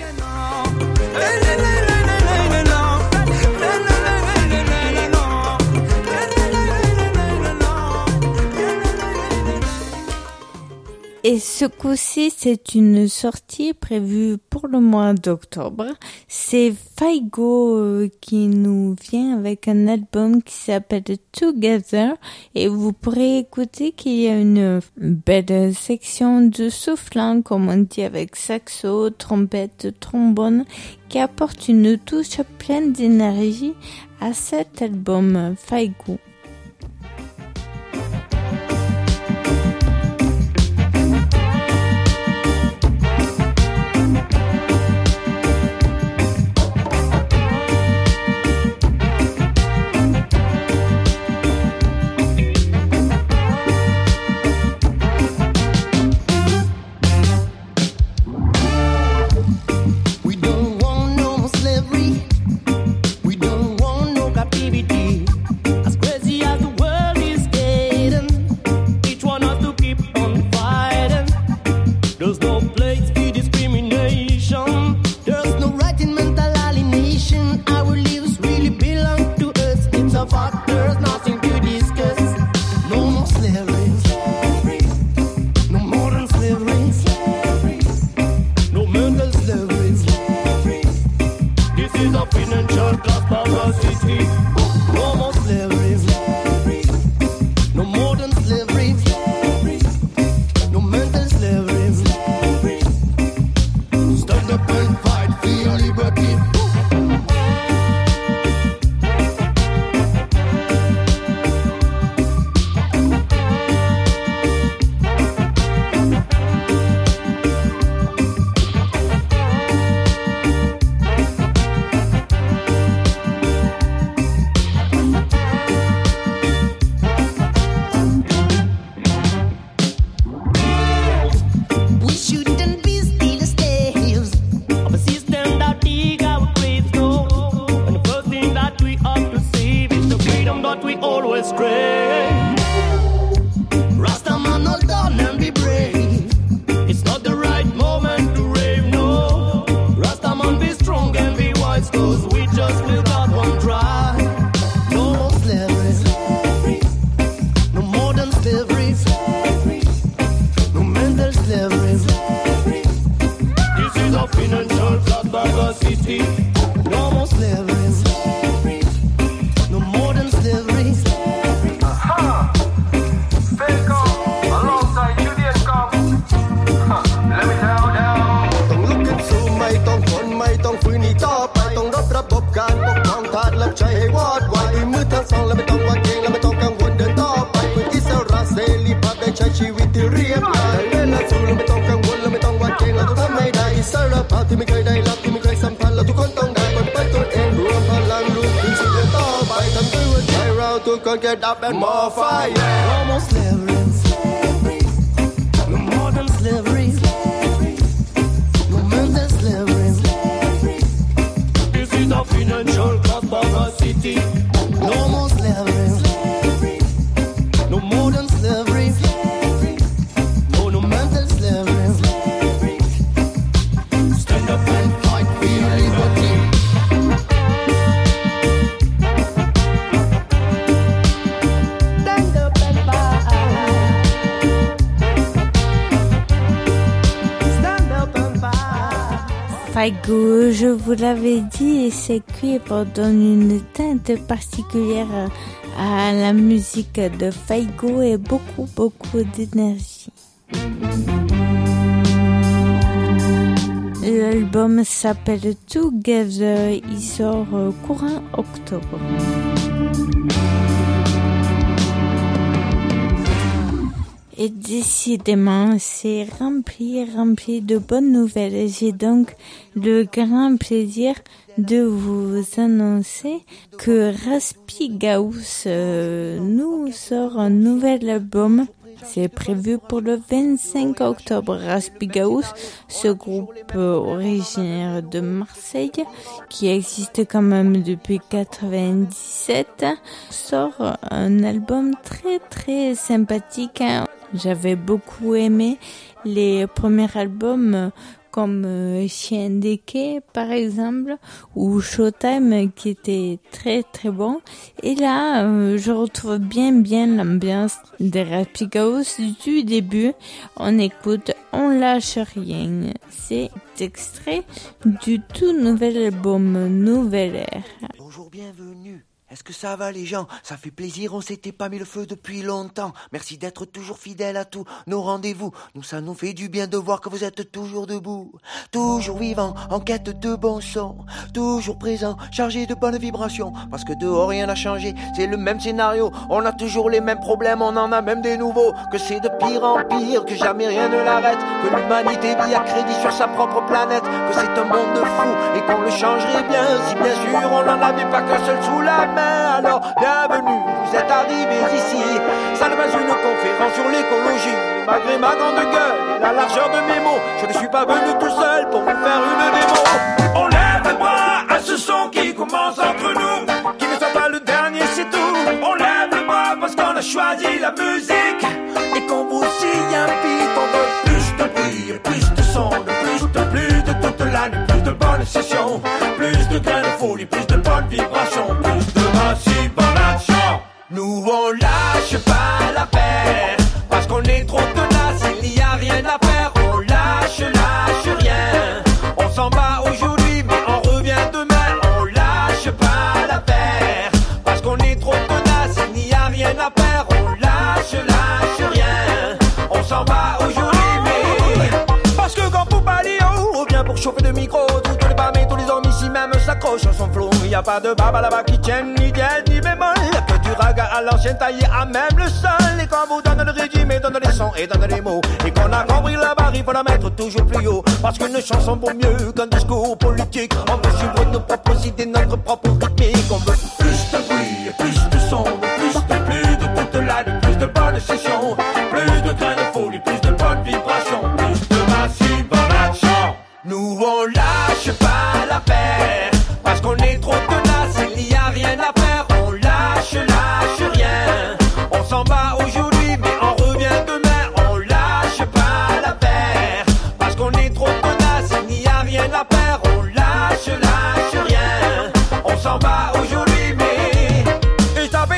Et ce coup-ci, c'est une sortie prévue pour le mois d'octobre. C'est Faigo euh, qui nous vient avec un album qui s'appelle Together. Et vous pourrez écouter qu'il y a une belle section de soufflant, comme on dit, avec saxo, trompette, trombone, qui apporte une touche pleine d'énergie à cet album Faigo. As crazy of financial class diversity. No more slavery, no more than slavery. Aha! Faker, alongside Julian come. Let me tell them. ต้องลุกขึ้นสู้ไม่ต้องทนไม่ต้องฝืนอีกต่อไปต้องรับระบบการปกครองทาสรับใช้ให้วอดวายด้วยมือทั้งสองและไม่ต้องวางเกรงและไม่ต้องกังวลเดินต่อไปเพื่ออิสระเสรีภาพได้ใช้ชีวิตที่เรียบง่ายได้เวลาสู้และไม่ต้องกังวลและไม่ต้องวางเกรงเราต้องทำให้ได้อิสระภาพที่ไม่เคยได้รับที่ไม่เคยสัมผัสเราทุกคนต้องได้เปิดเผยตัวเองรวมพลังลุกขึ้นสู้เดินต่อไปทำด้วยหัวใจเราทุกคน get up and more fire. No more slavery, no more than slavery, no more than slavery. This is a financial class diversity. No more slavery, no more than slavery, no no more than slavery. Stand up and fight for your liberty. Stand up and fight. Stand up and fight. Faigo, je vous l'avais dit, ces cuivres donnent une teinte particulière à la musique de Faigo et beaucoup, beaucoup d'énergie. L'album s'appelle Together, il sort courant octobre. Et décidément, c'est rempli, rempli de bonnes nouvelles. J'ai donc le grand plaisir de vous annoncer que Raspigaous euh, nous sort un nouvel album. C'est prévu pour le vingt-cinq octobre. Raspigaous, ce groupe originaire de Marseille, qui existe quand même depuis quatre-vingt-dix-sept, sort un album très très sympathique. J'avais beaucoup aimé les premiers albums comme euh, Chien des Quais par exemple, ou Showtime qui était très très bon. Et là, euh, je retrouve bien bien l'ambiance des Raspigaous du début. On écoute On lâche rien. C'est extrait du tout nouvel album Nouvelle Ère. Bonjour, bienvenue. Est-ce que ça va les gens? Ça fait plaisir, on s'était pas mis le feu depuis longtemps. Merci d'être toujours fidèles à tous nos rendez-vous. Nous, ça nous fait du bien de voir que vous êtes toujours debout. Toujours vivant, en quête de bon son. Toujours présent, chargé de bonnes vibrations. Parce que dehors rien n'a changé, c'est le même scénario. On a toujours les mêmes problèmes, on en a même des nouveaux. Que c'est de pire en pire, que jamais rien ne l'arrête. Que l'humanité vit à crédit sur sa propre planète. Que c'est un monde de fous et qu'on le changerait bien. Si bien sûr on n'en avait pas qu'un seul sous la main. Alors bienvenue, vous êtes arrivés ici. Ça n'est pas une conférence sur l'écologie. Malgré ma grande gueule et la largeur de mes mots, je ne suis pas venu tout seul pour vous faire une démo. On lève les bras à ce son qui commence entre nous. Qui ne soit pas le dernier, c'est tout. On lève les bras parce qu'on a choisi la musique. Et qu'on vous s'y invite, on veut plus de bruit, plus de son, de plus de plus de toute l'année, plus de bonnes sessions, plus de grains de folie, plus de bonnes vibrations, plus de massif en action. Nous on lâche pas l'affaire, parce qu'on est trop tenace, il n'y a rien à faire. On lâche, lâche rien. On s'en va aujourd'hui, mais on revient demain. On lâche pas l'affaire, parce qu'on est trop tenace, il n'y a rien à faire. On lâche, lâche rien. On s'en va aujourd'hui, mais parce que quand Poupaléo revient pour chauffer le micro, toutes les femmes et tous les hommes ici même s'accrochent à son flow. Il n'y a pas de baba là-bas qui tienne ni dièse ni bémol. Que du raga à l'ancienne taillé à même le sol. Et quand vous donne le régime et donne les sons et donne les mots, et qu'on a compris la barre, il faut la mettre toujours plus haut. Parce qu'une chanson vaut mieux qu'un discours politique. On veut suivre nos propres idées, notre propre rythmique. On veut plus de bruit, plus de son, plus de plus de toute l'année, plus de bonnes sessions, plus de grains de folie, plus de bonnes vibrations, plus de massif en action. Nous on lâche pas l'affaire, parce qu'on est trop tenace, il n'y a rien à faire. On lâche, lâche rien. On s'en va aujourd'hui, mais on revient demain. On lâche pas l'affaire, parce qu'on est trop tenace, il n'y a rien à faire. On lâche, lâche rien. On s'en va aujourd'hui, mais et ça fait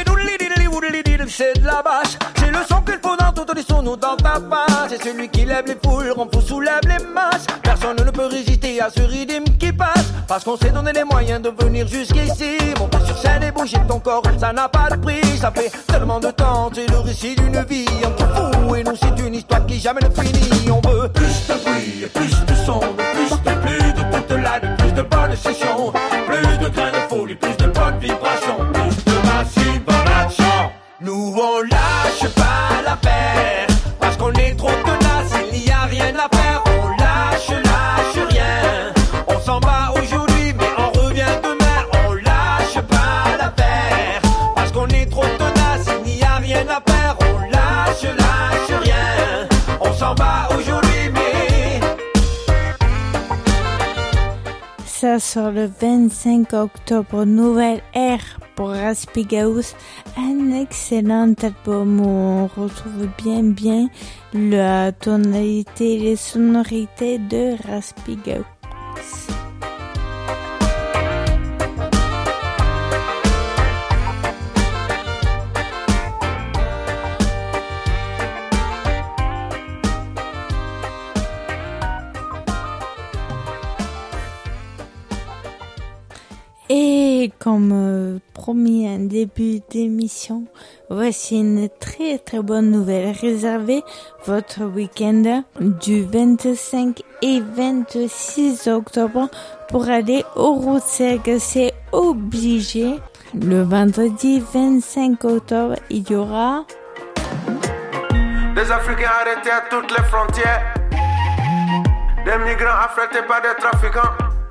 c'est de la vache. C'est le son qu'il faut dans toutes les sons, nous dans ta face. C'est celui qui lève les foules, rend fou, soulève les masses. Personne ne peut résister y a ce rythme qui passe, parce qu'on s'est donné les moyens de venir jusqu'ici. Monter sur scène et bouger ton corps, ça n'a pas de prix. Ça fait tellement de temps, c'est le récit d'une vie entre fou et nous, c'est une histoire qui jamais ne finit. On veut plus de bruit et plus de son, plus de plus de toute la nuit, plus de bonnes sessions, plus de grains de folie, plus de bonnes vibrations, plus de massive en action. Nous on lâche pas la paire, parce qu'on est trop tenace, il n'y a rien à faire. On lâche, lâche rien, on s'en bat aujourd'hui mais on revient demain. On lâche pas la paire, parce qu'on est trop tenace, il n'y a rien à faire. On lâche, lâche rien, on s'en bat aujourd'hui mais... Ça sort le vingt-cinq octobre, nouvelle ère pour Raspigaous, un excellent album où on retrouve bien bien la tonalité et les sonorités de Raspigaous. Et comme euh, promis en début d'émission, voici une très très bonne nouvelle. Réservez votre week-end du vingt-cinq et vingt-six octobre pour aller au Roussergue. C'est obligé. Le vendredi vingt-cinq octobre, il y aura... Des Africains arrêtés à toutes les frontières, des migrants affrétés par des trafiquants.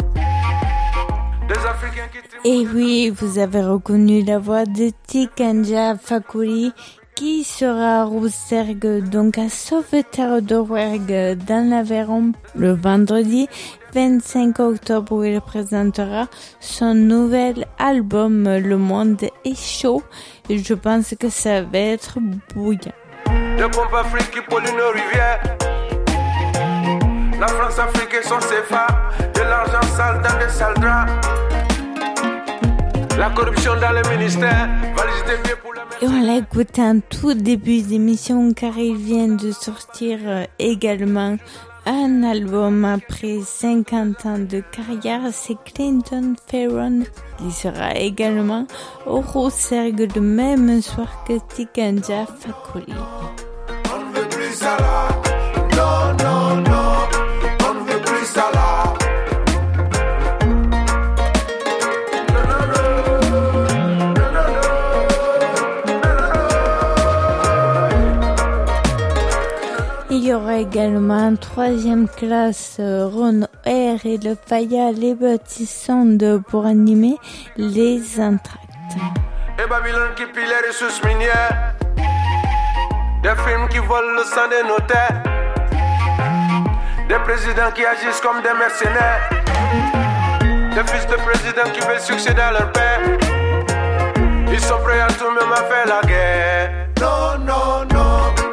Et oui, vous avez reconnu la voix de Tikanja Fakoly qui sera à Roussergue, donc à Sauveterre de Rouergue dans l'Aveyron, le vendredi vingt-cinq octobre, où il présentera son nouvel album Le Monde est chaud. Et je pense que ça va être bouillant. De pompe Afrique qui pollue nos rivières, la France Afrique et son C F A, de l'argent sale dans des sales draps. La corruption dans les ministères, valise des billets pour la maison. Et on l'a écouté en tout début d'émission car il vient de sortir également un album après cinquante ans de carrière. C'est Clinton Ferron. Il sera également au Roussergue le même soir que Tikanja Fakoly. On ne veut plus ça là, non, non, non, on ne veut plus ça là. Il y aura également en troisième classe Renaud R et le Faya les Baptisondes pour animer les entractes. Et Babylone qui pille les ressources minières, des films qui volent le sang des notaires, des présidents qui agissent comme des mercenaires, des fils de présidents qui veulent succéder à leur père. Ils sont prêts à tout même à faire la guerre. Non, non, non.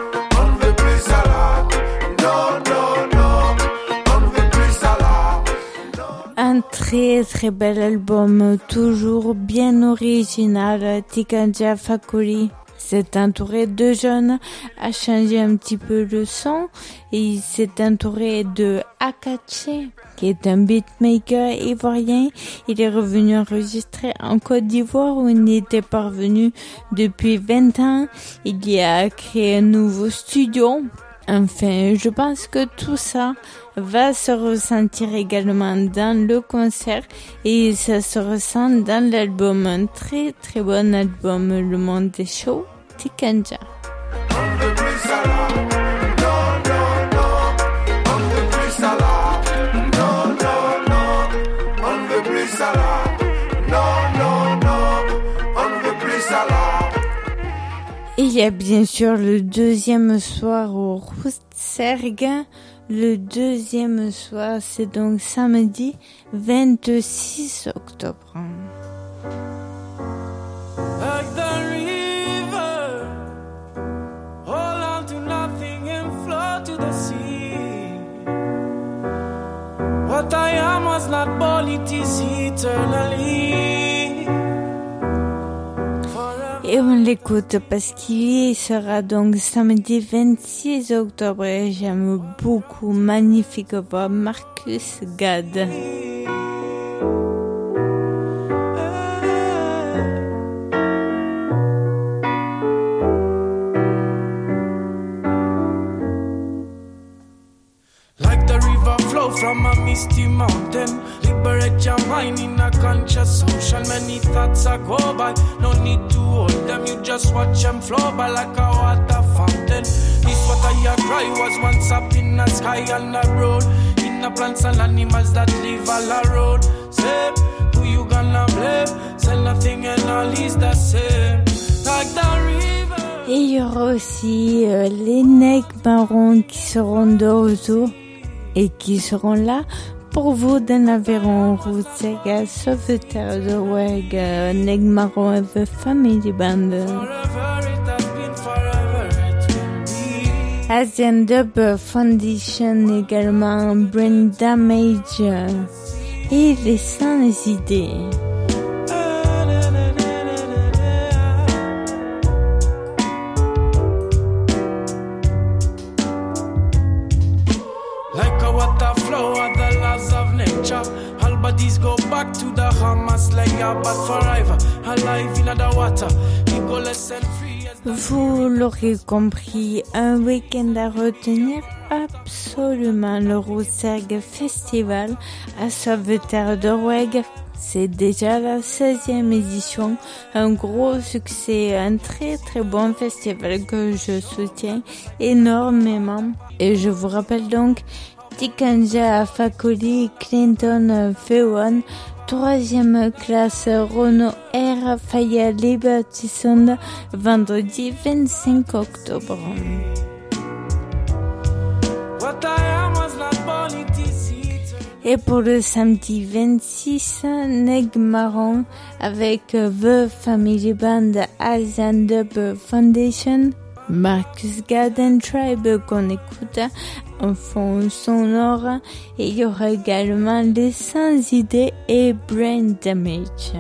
Un très très bel album, toujours bien original, Tikanja Fakoly. s'est entouré de jeunes, a changé un petit peu le son et il s'est entouré de Akache, qui est un beatmaker ivoirien. Il est revenu enregistrer en Côte d'Ivoire où il était parvenu depuis vingt ans. Il y a créé un nouveau studio. Enfin, je pense que tout ça va se ressentir également dans le concert et ça se ressent dans l'album. Un très très bon album, Le Monde est chaud, Tikanja. Il y a bien sûr le deuxième soir au Roussergue. Le deuxième soir, c'est donc samedi vingt-six octobre. Like the river, hold on to nothing and flow to the sea. What I am was not born, it is eternally. Et on l'écoute parce qu'il y sera donc samedi vingt-six octobre et j'aime beaucoup, magnifique voix, Marcus Gad. From a misty mountain, liberate your mind in a conscious ocean. Many thoughts are go by, no need to hold them. You just watch them flow by like a water fountain. This water you cry was once up in the sky and the road. In the plants and animals that live all around. Say, who you gonna blame? Say nothing and all is the same. Like the river. Et il y aura aussi euh, les nègres marrons qui seront de retour et qui seront là pour vous dans l'Aveyron Route Saga Sauveterre de Weg, euh, Nègres marrons avec Family Band. Asian Dub Foundation également, Brain Damage euh, et les Sans Idées. All bodies go back to the Hamas layer, but forever alive in the water. Egoless and free as the... Vous l'aurez compris, un week-end à retenir, absolument le Rousergue Festival à Sauveterre de Weg. C'est déjà la seizième édition, un gros succès, un très très bon festival que je soutiens énormément. Et je vous rappelle donc Tikanja Fakoli, Clinton Fewan, troisième classe Renault Air Faya Liberty Sound, vendredi vingt-cinq octobre. Et pour le samedi vingt-six, Nègres marrons avec The Family Band Asian Dub Foundation, Marcus Garden Tribe qu'on écoute en fond sonore, et il y aura également les Sans Idées et Brain Damage.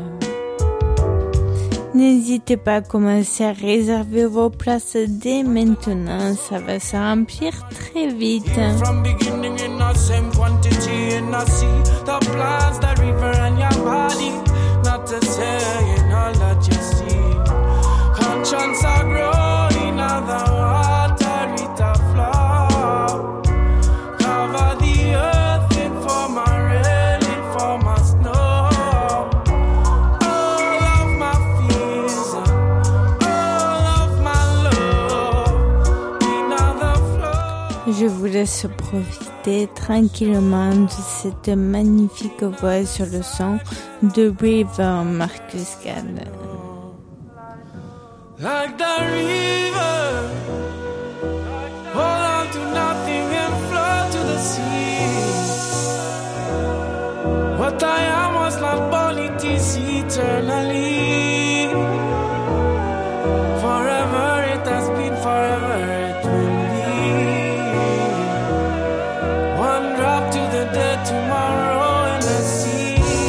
N'hésitez pas à commencer à réserver vos places dès maintenant, ça va se remplir très vite. From beginning in the same quantity in the sea, the plants, the river and your body, not to say in all that you see. Conscience are growing, other water it a flow. Cover the earth in form of rain, in form of snow. All of my fears, all of my love, in other flow. Je vous laisse profiter tranquillement de cette magnifique voix sur le son de River Marcus Gad. Like the river, hold on to nothing and flow to the sea. What I am was not born, it is eternally. Forever it has been, forever it will be. One drop to the dead tomorrow in the sea.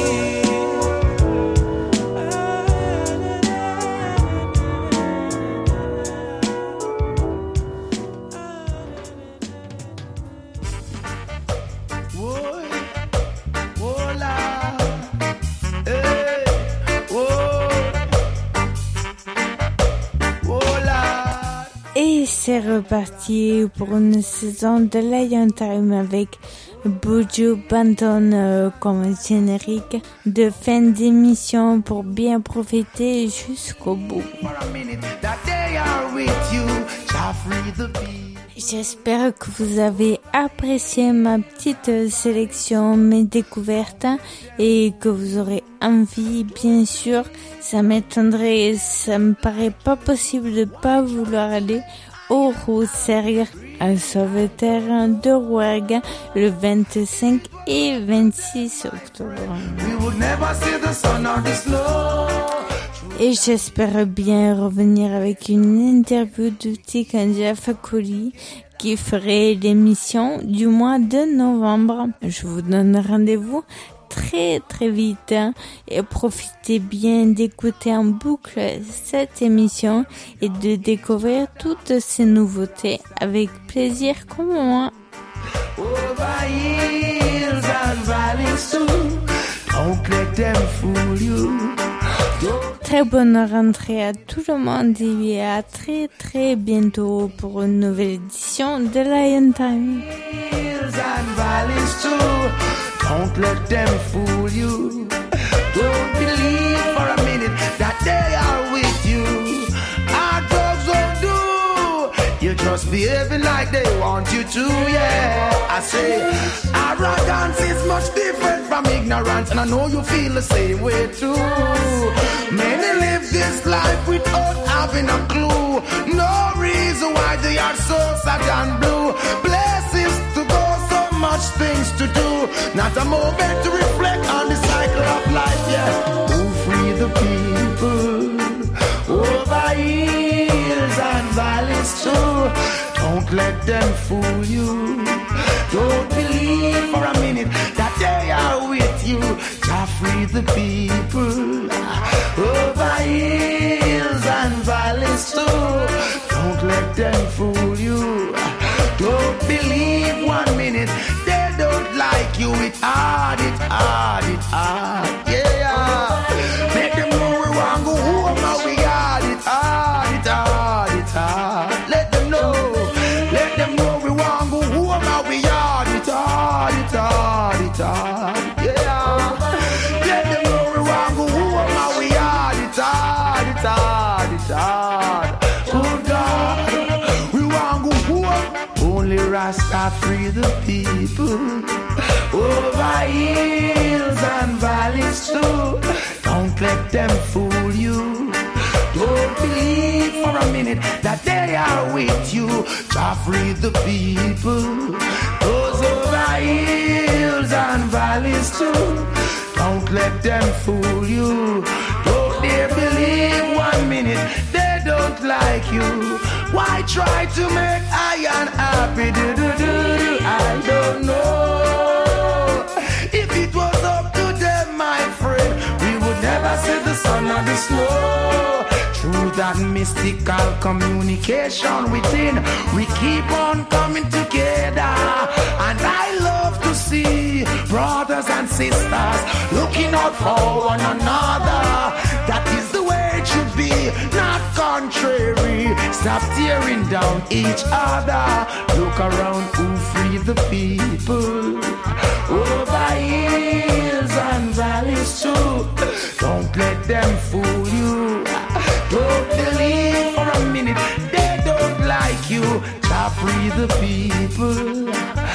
Et c'est reparti pour une saison de Lion Time avec Buju Banton euh, comme générique de fin d'émission pour bien profiter jusqu'au bout. J'espère que vous avez apprécié ma petite sélection, mes découvertes, et que vous aurez envie, bien sûr. Ça m'étonnerait, ça me paraît pas possible de pas vouloir aller au Rousergue à Sauveterre de Weg le vingt-cinq et vingt-six octobre. Et j'espère bien revenir avec une interview de Tikanja Fakoli qui ferait l'émission du mois de novembre. Je vous donne rendez-vous très très vite hein, et profitez bien d'écouter en boucle cette émission et de découvrir toutes ces nouveautés avec plaisir comme moi. Over hills and valleys too. Don't let them fool you. Très bonne rentrée à tout le monde et à très très bientôt pour une nouvelle édition de Lion Time. Hills and valleys too. Don't let them fool you. Don't believe for a minute that they are with you. Our dogs won't do. You just behaving like they want you to, yeah. I say arrogance is much different from ignorance, and I know you feel the same way too. Many live this life without having a clue. No reason why they are so sad and blue. Places to go, so much things to do. Not a moment to reflect on the cycle of life, yeah. To free the people over hills and valleys too. Don't let them fool you. Don't believe for a minute that they are with you. Jah free the people over hills and valleys too. Don't let them fool you. Don't believe one minute they don't like you. It's hard, it's hard, it's hard, yeah. Make them know we want go home and we got it hard, it's hard, it's hard. Let them know, let them know we want go home and we got it hard, it's hard, it's hard, yeah. Let them know we want go home and we got it hard, it's hard, it's hard. Oh God, we want go home. Only Rasta free the people over hills and valleys too. Don't let them fool you. Don't believe for a minute that they are with you. Jah free the people. Those over hills and valleys too. Don't let them fool you. Don't dare believe one minute they don't like you. Why try to make I unhappy? Do, do, do, do. I don't know. If it was up to them, my friend, we would never see the sun or the snow. Through that mystical communication within, we keep on coming together. And I love to see brothers and sisters looking out for one another. That is the way it should be, not contrary. Stop tearing down each other. Look around, who free the people over hills and valleys too. Don't let them fool you. Don't believe for a minute they don't like you. Jah free the people